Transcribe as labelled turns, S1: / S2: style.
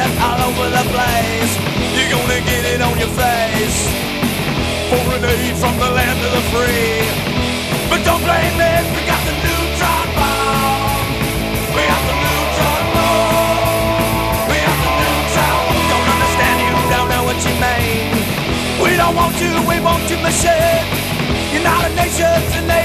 S1: all over the place. You're gonna get it on your face. Foreign aid from the land of the free. But don't blame it, we got the neutron bomb. We got the neutron bomb. We got the neutron. Don't understand you, don't know what you mean. We don't want you, we want your machine. United Nations and